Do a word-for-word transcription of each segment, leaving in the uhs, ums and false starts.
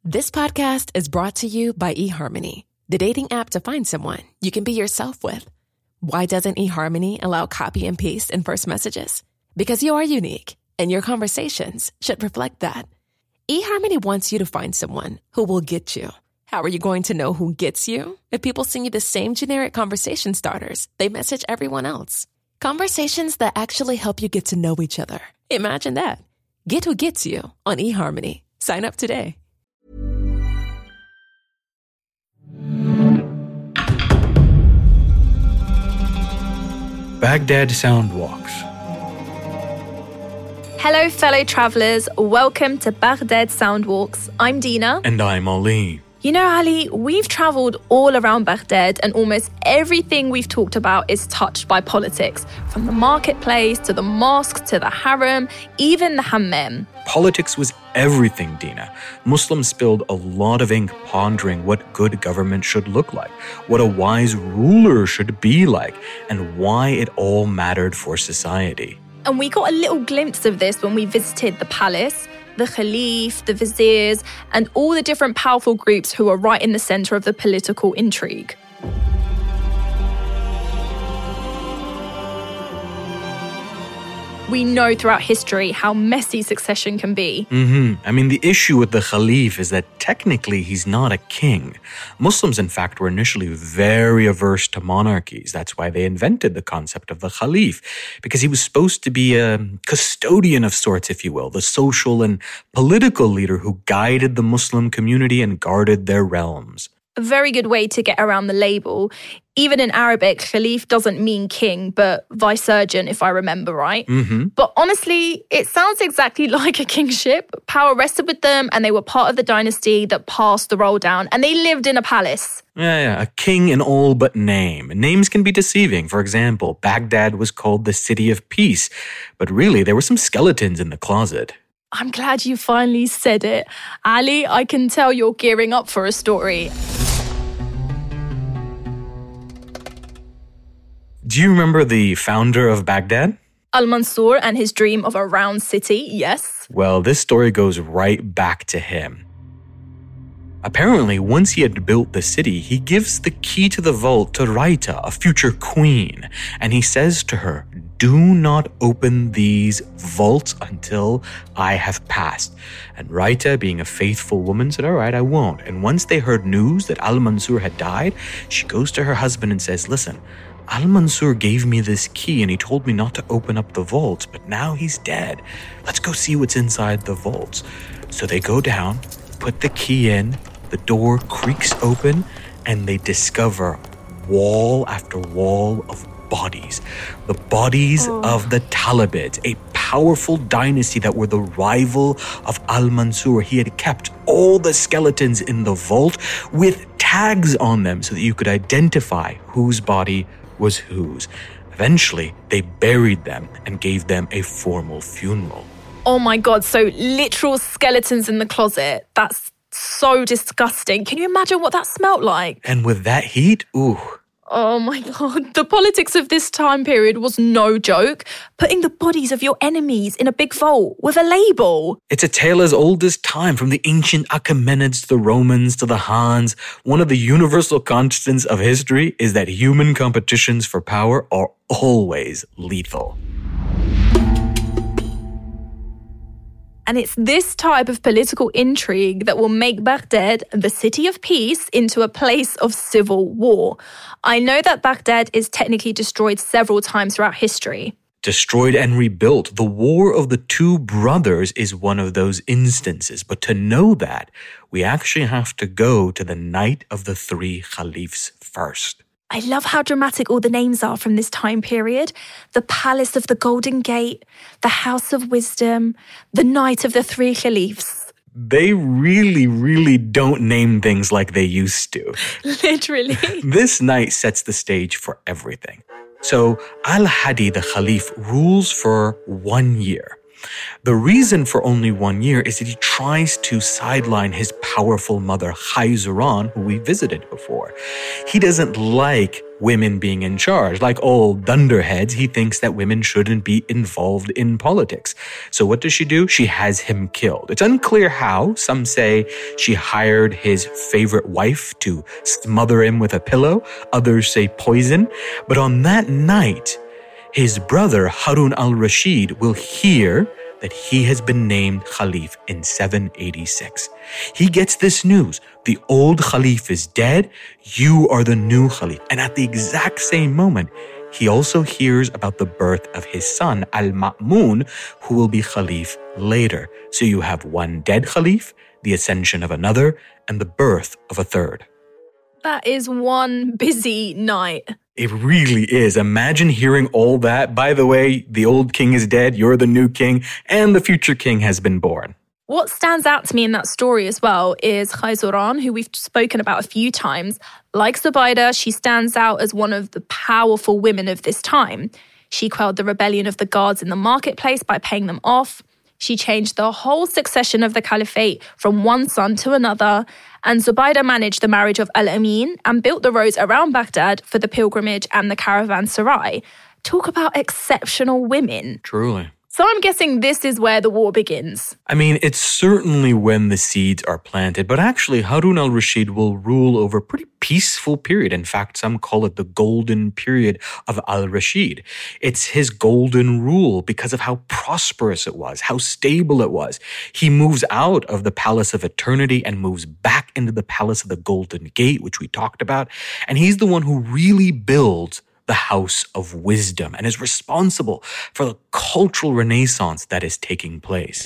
This podcast is brought to you by eHarmony, the dating app to find someone you can be yourself with. Why doesn't eHarmony allow copy and paste in first messages? Because you are unique, and your conversations should reflect that. eHarmony wants you to find someone who will get you. How are you going to know who gets you? If people send you the same generic conversation starters they message everyone else. Conversations that actually help you get to know each other. Imagine that. Get who gets you on eHarmony. Sign up today. Baghdad Sound Walks. Hello, fellow travellers. Welcome to Baghdad Sound Walks. I'm Dina. And I'm Ali. You know, Ali, we've travelled all around Baghdad and almost everything we've talked about is touched by politics. From the marketplace to the mosque to the harem, even the hammam. Politics was everything, Dina. Muslims spilled a lot of ink pondering what good government should look like, what a wise ruler should be like, and why it all mattered for society. And we got a little glimpse of this when we visited the palace, the Khalif, the viziers, and all the different powerful groups who are right in the centre of the political intrigue. We know throughout history how messy succession can be. Mm-hmm. I mean, the issue with the Khalif is that technically he's not a king. Muslims, in fact, were initially very averse to monarchies. That's why they invented the concept of the Khalif, because he was supposed to be a custodian of sorts, if you will, the social and political leader who guided the Muslim community and guarded their realms. A very good way to get around the label. Even in Arabic, Khalif doesn't mean king, but vicegerent, if I remember right. Mm-hmm. But honestly, it sounds exactly like a kingship. Power rested with them, and they were part of the dynasty that passed the role down, and they lived in a palace. Yeah, yeah, a king in all but name. Names can be deceiving. For example, Baghdad was called the City of Peace, but really there were some skeletons in the closet. I'm glad you finally said it. Ali, I can tell you're gearing up for a story. Do you remember the founder of Baghdad? Al-Mansur and his dream of a round city, yes. Well, this story goes right back to him. Apparently, once he had built the city, he gives the key to the vault to Raita, a future queen, and he says to her, "Do not open these vaults until I have passed." And Raita, being a faithful woman, said, "All right, I won't." And once they heard news that Al-Mansur had died, she goes to her husband and says, "Listen, Al-Mansur gave me this key and he told me not to open up the vaults, but now he's dead. Let's go see what's inside the vaults." So they go down, put the key in, the door creaks open, and they discover wall after wall of bodies. The bodies oh. of the Talabids, a powerful dynasty that were the rival of Al-Mansur. He had kept all the skeletons in the vault with tags on them so that you could identify whose body was whose. Eventually, they buried them and gave them a formal funeral. Oh my God, so literal skeletons in the closet. That's so disgusting. Can you imagine what that smelled like? And with that heat, ooh. Oh my God, the politics of this time period was no joke. Putting the bodies of your enemies in a big vault with a label. It's a tale as old as time, from the ancient Achaemenids to the Romans to the Hans. One of the universal constants of history is that human competitions for power are always lethal. And it's this type of political intrigue that will make Baghdad, the city of peace, into a place of civil war. I know that Baghdad is technically destroyed several times throughout history. Destroyed and rebuilt. The War of the Two Brothers is one of those instances. But to know that, we actually have to go to the Night of the Three Khalifs first. I love how dramatic all the names are from this time period. The Palace of the Golden Gate, the House of Wisdom, the Night of the Three Khalifs. They really, really don't name things like they used to. Literally. This night sets the stage for everything. So Al-Hadi, the Khalif, rules for one year. The reason for only one year is that he tries to sideline his powerful mother, Khayzuran, who we visited before. He doesn't like women being in charge. Like all dunderheads, he thinks that women shouldn't be involved in politics. So what does she do? She has him killed. It's unclear how. Some say she hired his favorite wife to smother him with a pillow. Others say poison. But on that night, his brother Harun al-Rashid will hear that he has been named Khalif in seven eighty-six. He gets this news. The old Khalif is dead. You are the new Khalif. And at the exact same moment, he also hears about the birth of his son, Al-Ma'mun, who will be Khalif later. So you have one dead Khalif, the ascension of another, and the birth of a third. That is one busy night. It really is. Imagine hearing all that. By the way, the old king is dead, you're the new king, and the future king has been born. What stands out to me in that story as well is Khayzuran, who we've spoken about a few times. Like Zubaydah, she stands out as one of the powerful women of this time. She quelled the rebellion of the guards in the marketplace by paying them off. She changed the whole succession of the caliphate from one son to another. And Zubaydah managed the marriage of Al-Amin and built the roads around Baghdad for the pilgrimage and the caravanserai. Talk about exceptional women. Truly. So I'm guessing this is where the war begins. I mean, it's certainly when the seeds are planted, but actually Harun al-Rashid will rule over a pretty peaceful period. In fact, some call it the golden period of al-Rashid. It's his golden rule because of how prosperous it was, how stable it was. He moves out of the Palace of Eternity and moves back into the Palace of the Golden Gate, which we talked about. And he's the one who really builds the House of Wisdom and is responsible for the cultural renaissance that is taking place.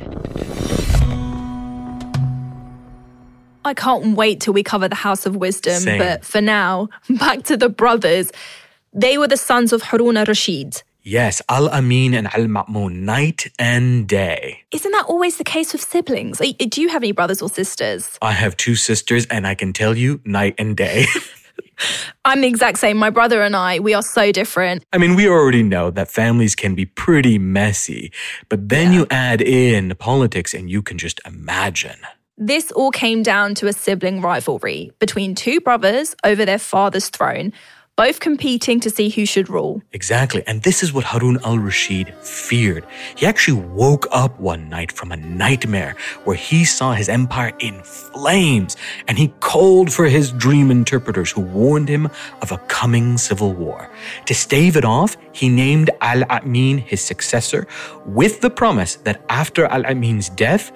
I can't wait till we cover the House of Wisdom, Same. But for now, back to the brothers. They were the sons of Harun al-Rashid. Yes, Al-Amin and Al-Ma'mun, night and day. Isn't that always the case with siblings? Do you have any brothers or sisters? I have two sisters, and I can tell you, night and day. I'm the exact same. My brother and I, we are so different. I mean, we already know that families can be pretty messy, but then yeah. you add in politics and you can just imagine. This all came down to a sibling rivalry between two brothers over their father's throne, both competing to see who should rule. Exactly. And this is what Harun al-Rashid feared. He actually woke up one night from a nightmare where he saw his empire in flames, and he called for his dream interpreters who warned him of a coming civil war. To stave it off, he named Al-Amin his successor with the promise that after Al-Amin's death,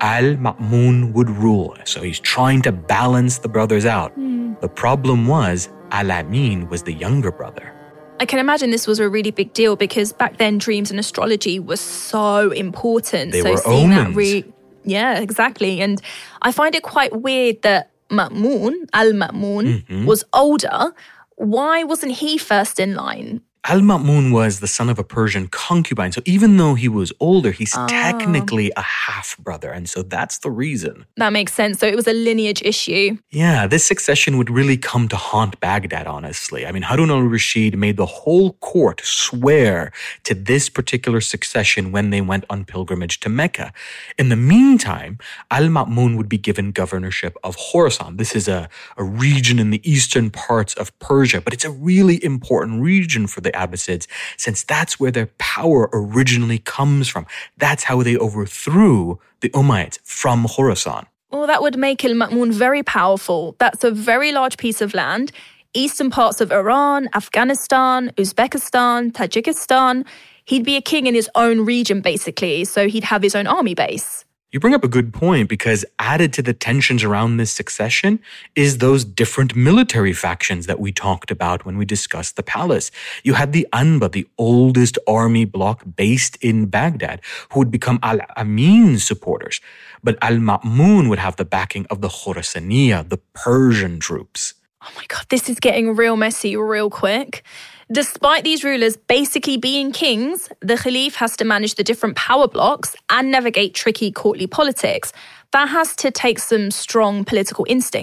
Al-Ma'mun would rule. So he's trying to balance the brothers out. Mm. The problem was Al-Amin was the younger brother. I can imagine this was a really big deal because back then dreams and astrology were so important. They so were seeing omens. That re- yeah, exactly. And I find it quite weird that Ma'mun, Al-Ma'mun, mm-hmm. was older. Why wasn't he first in line? Al-Ma'mun was the son of a Persian concubine. So even though he was older, he's oh. technically a half-brother. And so that's the reason. That makes sense. So it was a lineage issue. Yeah, this succession would really come to haunt Baghdad, honestly. I mean, Harun al-Rashid made the whole court swear to this particular succession when they went on pilgrimage to Mecca. In the meantime, Al-Ma'mun would be given governorship of Khorasan. This is a, a region in the eastern parts of Persia, but it's a really important region for the Abbasids, since that's where their power originally comes from. That's how they overthrew the Umayyads from Khorasan. Well, that would make Al-Ma'mun very powerful. That's a very large piece of land. Eastern parts of Iran, Afghanistan, Uzbekistan, Tajikistan. He'd be a king in his own region, basically, so he'd have his own army base. You bring up a good point because added to the tensions around this succession is those different military factions that we talked about when we discussed the palace. You had the Anba, the oldest army bloc based in Baghdad, who would become Al-Amin's supporters. But Al-Ma'mun would have the backing of the Khorasaniya, the Persian troops. Oh my God, this is getting real messy real quick. Despite these rulers basically being kings, the Khalif has to manage the different power blocks and navigate tricky courtly politics. That has to take some strong political instincts.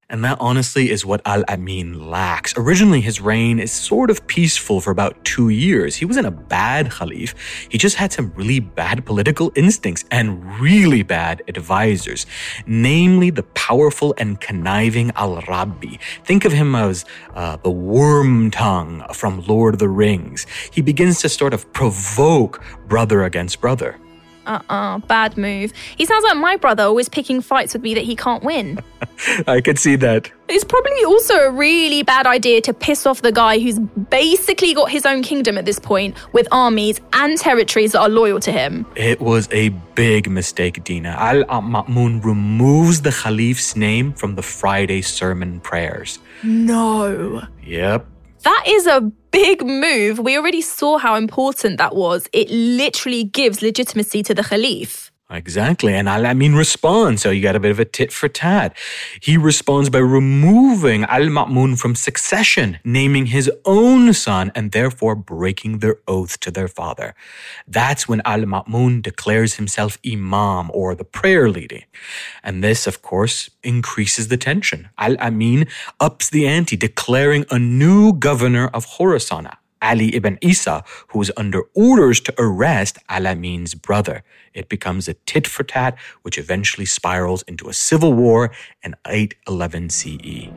And that honestly is what Al-Amin lacks. Originally, his reign is sort of peaceful for about two years. He wasn't a bad Khalif. He just had some really bad political instincts and really bad advisors, namely the powerful and conniving Al-Rabi. Think of him as uh, the worm tongue from Lord of the Rings. He begins to sort of provoke brother against brother. Uh-uh, bad move. He sounds like my brother, always picking fights with me that he can't win. I could see that. It's probably also a really bad idea to piss off the guy who's basically got his own kingdom at this point, with armies and territories that are loyal to him. It was a big mistake, Dina. Al-Ma'mun removes the Khalif's name from the Friday sermon prayers. No. Yep. That is a big move. We already saw how important that was. It literally gives legitimacy to the Khalif. Exactly. And Al-Amin responds. So you got a bit of a tit for tat. He responds by removing Al-Ma'mun from succession, naming his own son, and therefore breaking their oath to their father. That's when Al-Ma'mun declares himself Imam, or the prayer leader. And this, of course, increases the tension. Al-Amin ups the ante, declaring a new governor of Khorasan, Ali ibn Isa, who is under orders to arrest Al-Amin's brother. It becomes a tit-for-tat, which eventually spirals into a civil war in eight eleven C E.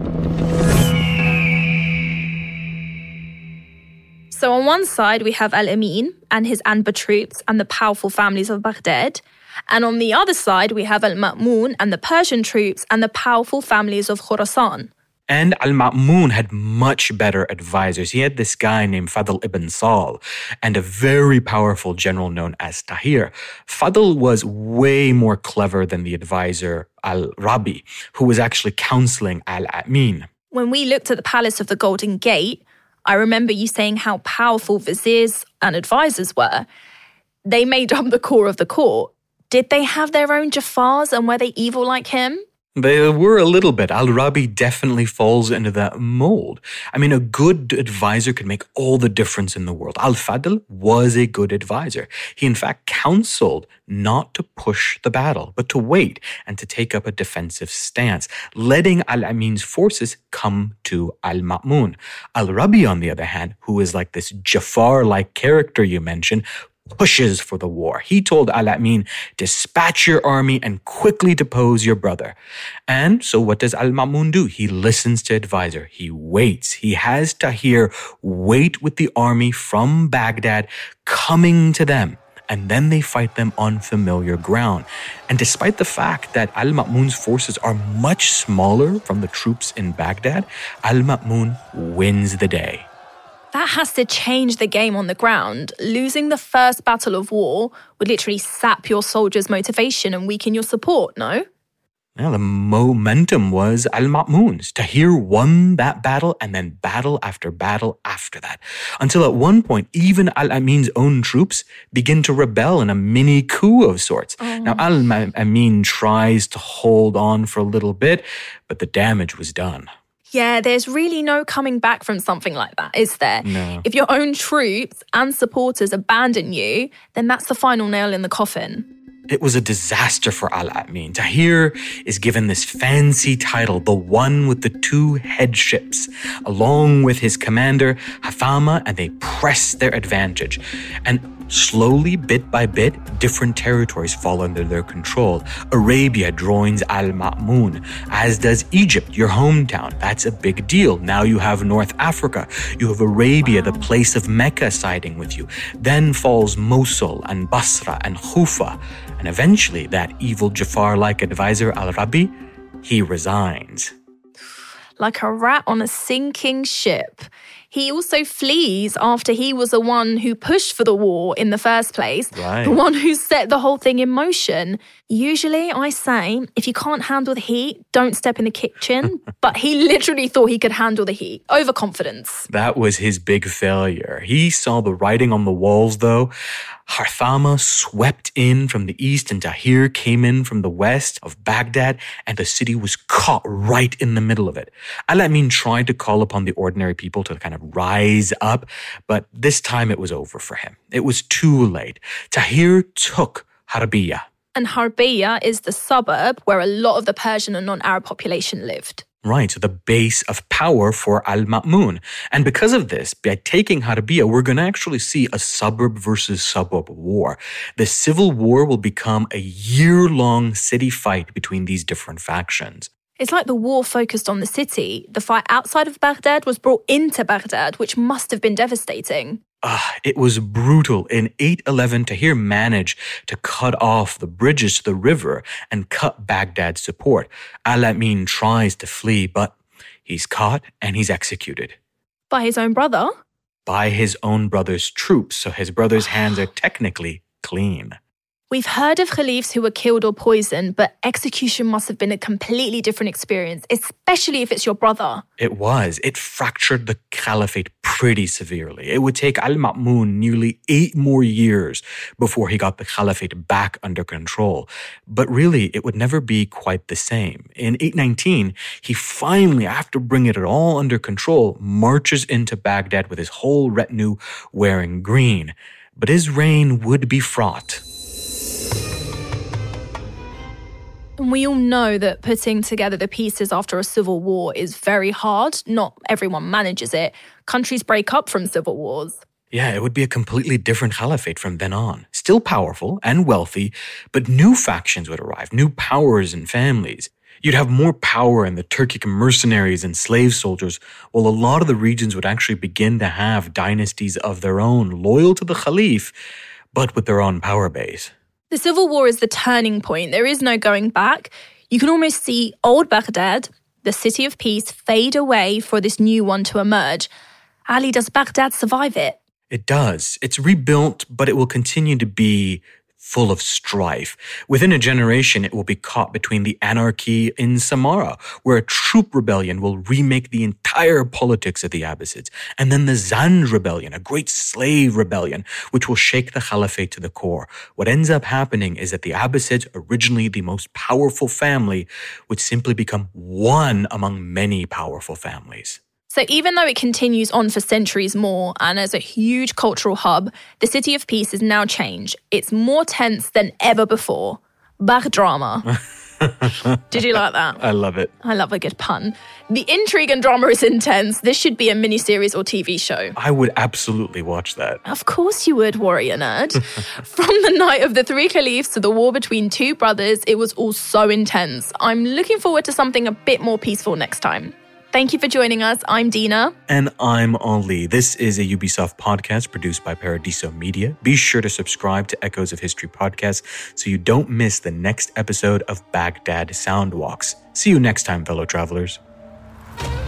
So on one side, we have Al-Amin and his Anbar troops and the powerful families of Baghdad. And on the other side, we have Al-Ma'mun and the Persian troops and the powerful families of Khorasan. And Al-Ma'mun had much better advisors. He had this guy named Fadl ibn Sahl and a very powerful general known as Tahir. Fadl was way more clever than the advisor Al-Rabi, who was actually counseling Al-Amin. When we looked at the Palace of the Golden Gate, I remember you saying how powerful viziers and advisors were. They made up the core of the court. Did they have their own Jafars, and were they evil like him? They were a little bit. Al-Rabi definitely falls into that mold. I mean, a good advisor could make all the difference in the world. Al-Fadl was a good advisor. He, in fact, counseled not to push the battle, but to wait and to take up a defensive stance, letting Al-Amin's forces come to Al-Ma'mun. Al-Rabi, on the other hand, who is like this Jafar-like character you mentioned, pushes for the war. He told Al-Amin, dispatch your army and quickly depose your brother. And so what does Al-Ma'mun do? He listens to advisor. He waits. He has Tahir wait with the army from Baghdad coming to them. And then they fight them on familiar ground. And despite the fact that Al-Ma'mun's forces are much smaller from the troops in Baghdad, Al-Ma'mun wins the day. That has to change the game on the ground. Losing the first battle of war would literally sap your soldiers' motivation and weaken your support, no? Yeah, the momentum was Al-Ma'mun's. Tahir won that battle and then battle after battle after that. Until at one point, even Al-Amin's own troops begin to rebel in a mini coup of sorts. Oh. Now, Al-Amin tries to hold on for a little bit, but the damage was done. Yeah, there's really no coming back from something like that, is there? No. If your own troops and supporters abandon you, then that's the final nail in the coffin. It was a disaster for Al-Amin. Tahir is given this fancy title, the one with the two headships, along with his commander, Hafama, and they press their advantage. And slowly, bit by bit, different territories fall under their control. Arabia joins Al-Ma'mun, as does Egypt, your hometown. That's a big deal. Now you have North Africa. You have Arabia, the place of Mecca, siding with you. Then falls Mosul and Basra and Kufa. And eventually, that evil Jafar-like advisor, Al-Rabi, he resigns. Like a rat on a sinking ship. He also flees after he was the one who pushed for the war in the first place, right. The one who set the whole thing in motion. Usually I say, if you can't handle the heat, don't step in the kitchen. But he literally thought he could handle the heat. Overconfidence. That was his big failure. He saw the writing on the walls, though. Harthama swept in from the east and Tahir came in from the west of Baghdad, and the city was caught right in the middle of it. Al-Amin tried to call upon the ordinary people to kind of rise up, but this time it was over for him. It was too late. Tahir took Harbiya, And Harbiya is the suburb where a lot of the Persian and non-Arab population lived. Right, so the base of power for Al-Ma'mun. And because of this, by taking Harbiya, we're going to actually see a suburb versus suburb war. The civil war will become a year-long city fight between these different factions. It's like the war focused on the city. The fight outside of Baghdad was brought into Baghdad, which must have been devastating. Uh, it was brutal. In eight eleven, Tahir managed to cut off the bridges to the river and cut Baghdad's support. Al-Amin tries to flee, but he's caught and he's executed. By his own brother? By his own brother's troops, so his brother's hands are technically clean. We've heard of caliphs who were killed or poisoned, but execution must have been a completely different experience, especially if it's your brother. It was. It fractured the caliphate pretty severely. It would take Al-Ma'mun nearly eight more years before he got the caliphate back under control. But really, it would never be quite the same. In eight nineteen, he finally, after bringing it all under control, marches into Baghdad with his whole retinue wearing green. But his reign would be fraught. And we all know that putting together the pieces after a civil war is very hard. Not everyone manages it. Countries break up from civil wars. Yeah, it would be a completely different caliphate from then on. Still powerful and wealthy, but new factions would arrive, new powers and families. You'd have more power in the Turkic mercenaries and slave soldiers, while a lot of the regions would actually begin to have dynasties of their own, loyal to the Caliph, but with their own power base. The civil war is the turning point. There is no going back. You can almost see old Baghdad, the city of peace, fade away for this new one to emerge. Ali, does Baghdad survive it? It does. It's rebuilt, but it will continue to be full of strife. Within a generation, it will be caught between the anarchy in Samarra, where a troop rebellion will remake the entire politics of the Abbasids, and then the Zand rebellion, a great slave rebellion, which will shake the caliphate to the core. What ends up happening is that the Abbasids, originally the most powerful family, would simply become one among many powerful families. So even though it continues on for centuries more and as a huge cultural hub, the City of Peace is now changed. It's more tense than ever before. Bagh drama. Did you like that? I love it. I love a good pun. The intrigue and drama is intense. This should be a miniseries or T V show. I would absolutely watch that. Of course you would, warrior nerd. From the night of the three caliphs to the war between two brothers, it was all so intense. I'm looking forward to something a bit more peaceful next time. Thank you for joining us. I'm Dina. And I'm Ali. This is a Ubisoft podcast produced by Paradiso Media. Be sure to subscribe to Echoes of History podcast so you don't miss the next episode of Baghdad Soundwalks. See you next time, fellow travelers.